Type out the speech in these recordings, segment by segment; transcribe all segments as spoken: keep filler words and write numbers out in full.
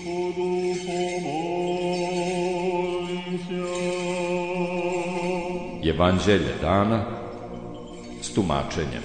Evanđelje dana s tumačenjem.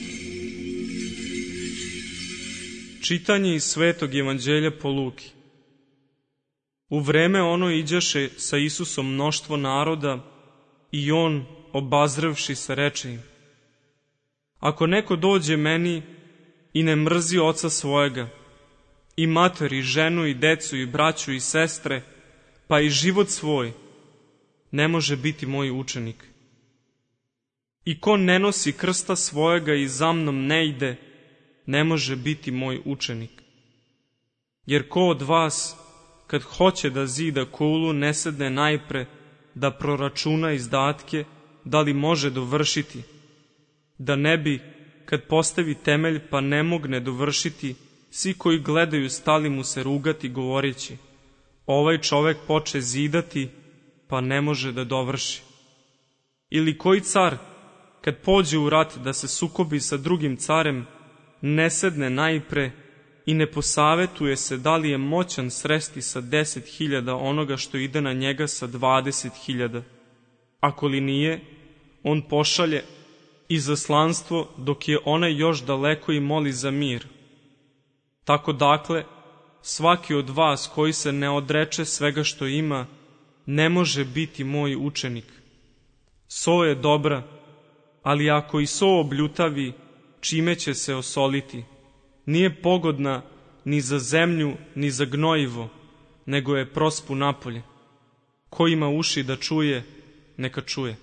Čitanje iz Svetog evanđelja po Luki. U vreme ono iđaše sa Isusom mnoštvo naroda i on, obazrevši se, reče im: Ako neko dođe meni i ne mrzi oca svojega, i mater, i ženu, i decu, i braću, i sestre, pa i život svoj, ne može biti moj učenik. I ko ne nosi krsta svojega i za mnom ne ide, ne može biti moj učenik. Jer ko od vas, kad hoće da zida kulu, ne sedne najpre da proračuna izdatke, da li može dovršiti, da ne bi, kad postavi temelj pa ne mogne dovršiti, svi koji gledaju stali mu se rugati, govoreći: ovaj čovek poče zidati, pa ne može da dovrši. Ili koji car, kad pođe u rat da se sukobi sa drugim carem, ne sedne najpre i ne posavetuje se da li je moćan sresti sa deset hiljada onoga što ide na njega sa dvadeset hiljada. Ako li nije, on pošalje izaslanstvo dok je onaj još daleko i moli za mir. Tako dakle, svaki od vas koji se ne odreče svega što ima, ne može biti moj učenik. So je dobra, ali ako i so obljutavi, čime će se osoliti? Nije pogodna ni za zemlju, ni za gnojivo, nego je prospu napolje. Ko ima uši da čuje, neka čuje.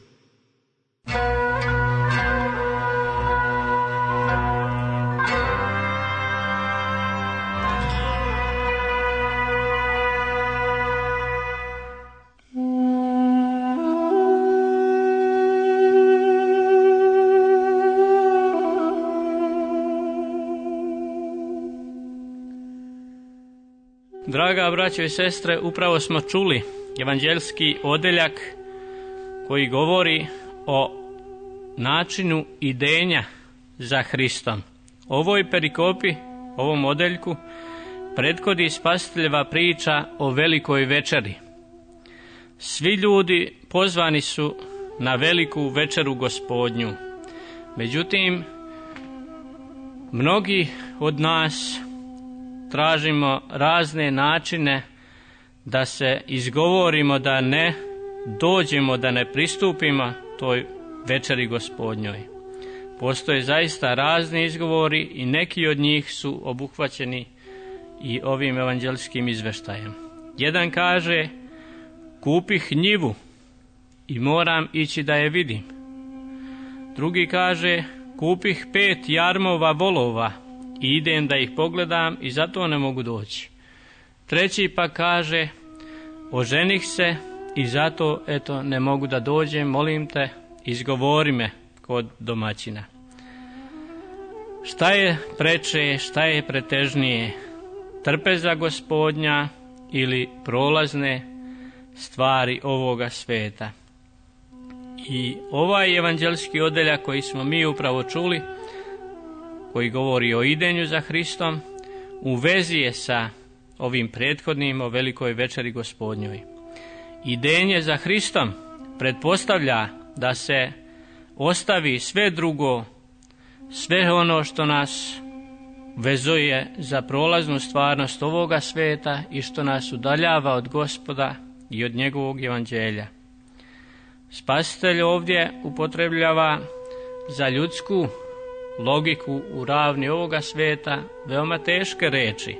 Draga braćo i sestre, upravo smo čuli evanđeljski odeljak koji govori o načinu idenja za Hristom. Ovoj perikopi, ovom odeljku, prethodi spasiteljeva priča o velikoj večeri. Svi ljudi pozvani su na veliku večeru Gospodnju. Međutim, mnogi od nas tražimo razne načine da se izgovorimo, da ne dođemo, da ne pristupimo toj večeri Gospodnjoj. Postoje zaista razni izgovori i neki od njih su obuhvaćeni i ovim evanđelskim izveštajem. Jedan kaže: kupih njivu i moram ići da je vidim. Drugi kaže: kupih pet jarmova volova i idem da ih pogledam i zato ne mogu doći. Treći pa kaže: oženih se i zato eto ne mogu da dođem, molim te, izgovori me kod domaćina. Šta je preče, šta je pretežnije, trpeza Gospodnja ili prolazne stvari ovoga sveta? I ovaj evanđelski odeljak koji smo mi upravo čuli, koji govori o idenju za Hristom, u vezi je sa ovim prethodnim o velikoj večeri Gospodnjoj. Idenje za Hristom pretpostavlja da se ostavi sve drugo, sve ono što nas vezuje za prolaznu stvarnost ovoga sveta i što nas udaljava od Gospoda i od njegovog evanđelja. Spasitelj ovdje upotrebljava za ljudsku logiku u ravni ovoga sveta veoma teške reči.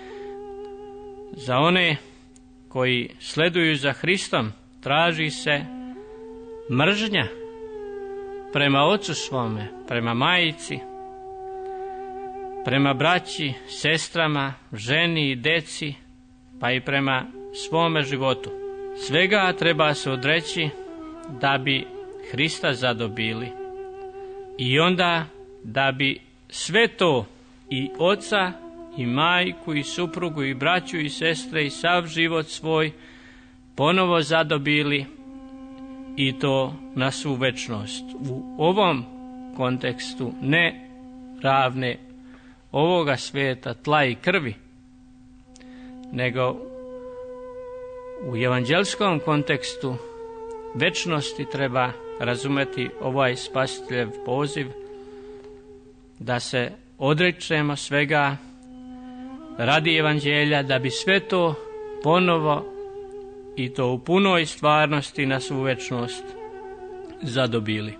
Za one koji sleduju za Hristom traži se mržnja prema ocu svome, prema majici, prema braći, sestrama, ženi i deci, pa i prema svome životu. Svega treba se odreći da bi Hrista zadobili i onda da bi sve to, i oca i majku i suprugu i braću i sestre i sav život svoj, ponovo zadobili, i to na svu večnost. U ovom kontekstu ne ravne ovoga sveta, tla i krvi, nego u evanđelskom kontekstu večnosti treba razumeti ovaj spasiteljev poziv da se odričemo svega radi evanđelja, da bi sve to ponovo i to u punoj stvarnosti na svu večnost zadobili.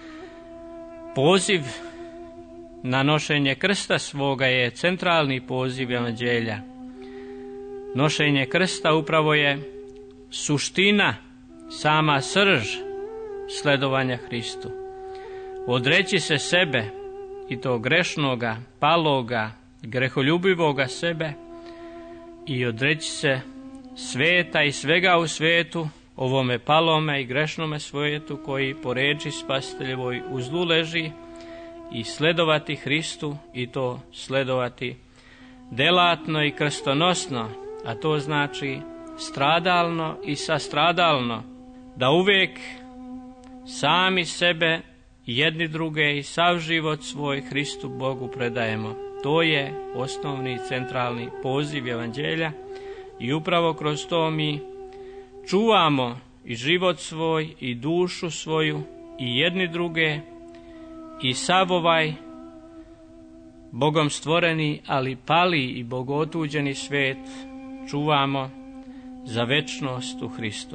Poziv na nošenje krsta svoga je centralni poziv evanđelja. Nošenje krsta upravo je suština, sama srž sledovanja Hristu. Odreći se sebe, i to grešnoga, paloga, greholjubivoga sebe, i odreći se sveta i svega u svetu, ovome palome i grešnome svijetu koji po reči Spasiteljevoj u zlu leži, i sledovati Hristu, i to sledovati delatno i krstonosno, a to znači stradalno i sastradalno, da uvijek sami sebe, jedni druge i sav život svoj Hristu Bogu predajemo. To je osnovni centralni poziv evanđelja i upravo kroz to mi čuvamo i život svoj i dušu svoju i jedni druge i sav ovaj Bogom stvoreni, ali pali i bogotuđeni svijet čuvamo za večnost u Hristu.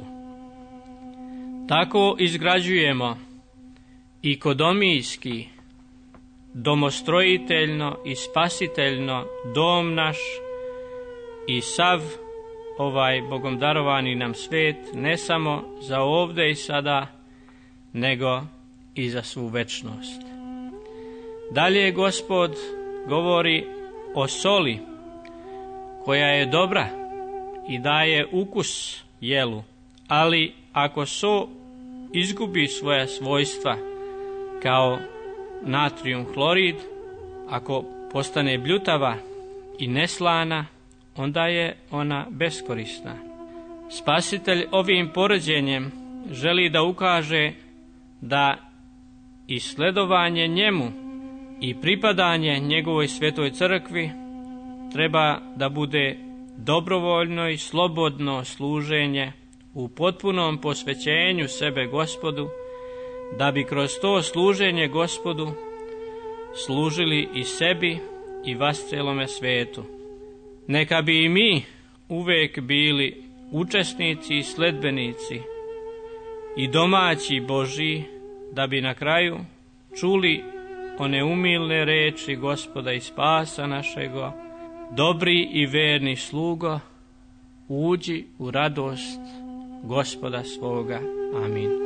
Tako izgrađujemo i kodomijski, domostrojiteljno i spasiteljno dom naš i sav ovaj Bogom darovani nam svijet, ne samo za ovdje i sada, nego i za svu večnost. Dalje Gospod govori o soli koja je dobra i daje ukus jelu, ali ako so izgubi svoja svojstva kao natrijum hlorid, ako postane bljutava i neslana, onda je ona beskorisna. Spasitelj ovim poređenjem želi da ukaže da i sledovanje njemu i pripadanje njegovoj svetoj crkvi treba da bude dobrovoljno i slobodno služenje u potpunom posvećenju sebe Gospodu, da bi kroz to služenje Gospodu služili i sebi i vas celome svetu. Neka bi i mi uvijek bili učesnici i sledbenici i domaći Božji, da bi na kraju čuli one umilne reči Gospoda i spasa našega: dobri i verni slugo, uđi u radost Gospoda svoga. Amin.